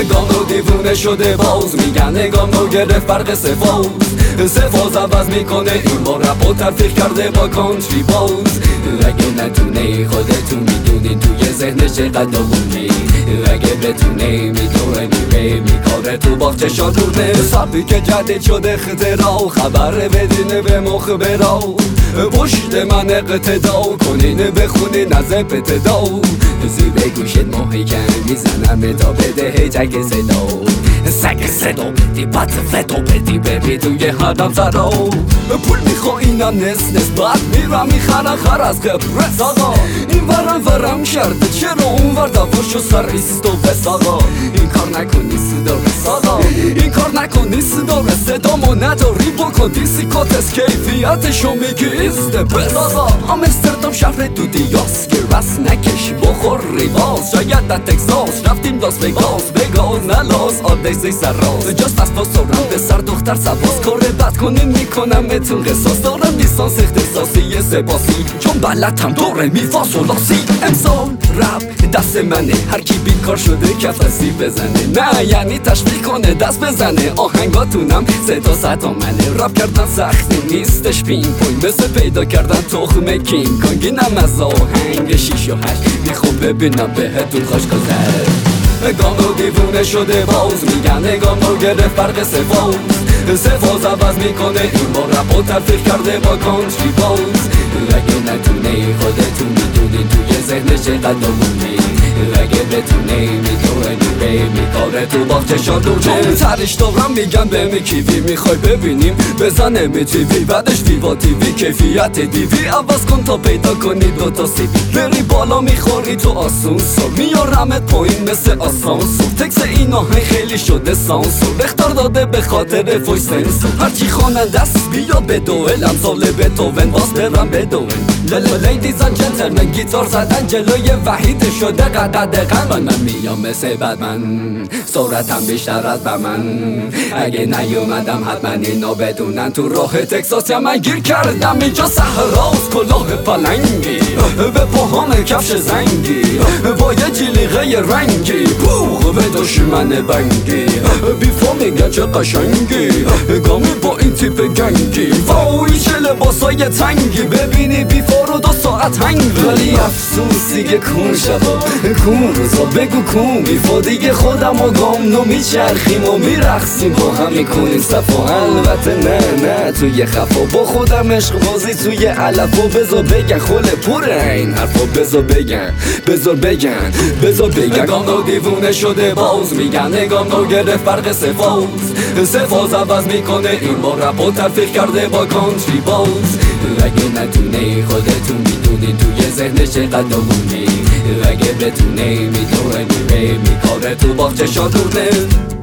گانو دیوونه شده باز میگن گانو گرفت برق سفاز عوض میکنه این با رپ و تلفیق کرده با کانتری باز. اگه نتونه خودتون میدونین توی ذهنش چقدر داغونه، اگه بتونه میدونه میره میکاره تو باغچه شادونه. سبی که جدید شده اختراع خبر بدینه به مخبرا، پشت من اقتدا کنین بخونین از ابتدا. زیر گوشت محکم میزنم تا بده هیچک صدا، سگ صدا بدی بد فدا بدی بری توی هدم زرا. پول میخوایینم نس بعد میرم میخرم خر از قبرس آقا. این ورم کرده چرا اون ور دواشو سر ایست و بس آقا. این کار نکنی صدا رس آقا، این کار نکنی صدا رس. صدامو نداری بکن دیسیکاتس کیفیتشو میگی ایست بس آقا. آمستردام شهر دودیاس که رس نکش بخور ریواز. شاید در تکساس رفتیم لاس وگاس نلاس آدیسی سراز. جاست از پاسورم به سر دختر سباس. کار بد کنین میکنم اتون قصاص. دارم لیسانس اختصاصی سپاسی چون بلدم دوره میفاس و لاسی. امسال رپ دست منه، هر کی بیکار شده کفسی بزنه. نه یعنی تشویق کنه دست بزنه. آهنگاتونم صدا صدا منه. رپ کردن سختی نیستش پینگ پونگ، مثل پیدا کردن تخم کینگ کانگ. اینم از آهنگ 6 و 8 میخوام ببینم بهتون خوش گذره. گانو دیوونه شده باز میگن گانو گرفت برق سفاز عوض میکنه این با رپ و تلفیق کرده با کانتری باز. اگه نتونه خودتون میدونین توی ذهنش چقدر داغونه، اگه بتونه میدونه میره میکاره تو باغچه شادونه. چون ترش دارم میگن به می کیوی میخوای ببینیم بزنه می تیوی بعدش ویوا تیوی کیفیت دیوی. عوض کن تا پیدا کنی دوتا سیوی، بری بالا میخوری تو آسانسور میارمت پایین مثل آسانسور. تکس این آهنگ خیلی شده سانسور، اختار داده به خاطر فوش سنسور. هرچی خواننده است بیا به دوئل امثال بتوون باز برم به دوئل. لیدیز اند جنتلمن گیتار زدن جلوی وحید شده قدقن. من میام مثل بدمن سرعتم بیشتر از بمن. اگه نیومدم حتما اینو بدونن تو راه تکساس من گیر کردم. اینجا صحراست کلاه پلنگی به پاهام کفش زنگی با یه جلیقه رنگی بوغ به دشمن بنگی. بیفا میگن چه قشنگی گامی با این تیپ گنگی. وای چه لباسای تنگی ببینی بیفا رو 2 ساعت هنگی. ولی افسوس دیگه کون شبا کون روزا بگو کون بیفا دیگه خودم و گام نو میچرخیم و میرخسیم با هم میکنیم صفا. البته نه توی خفا با خودم عشق بازی توی علف. و بذار بگن خله پره این حرفا بذار بگن گانو دیوونه شده باز میگن گانو گرفت برق سفاز عوض میکنه این با رپ و تلفیق کرده با کانتری باز. اگه نتونه خودتون میدونین توی ذهنش چقدر داغونه، اگه بتونه میدونه میره میکاره تو باغچه شادونه.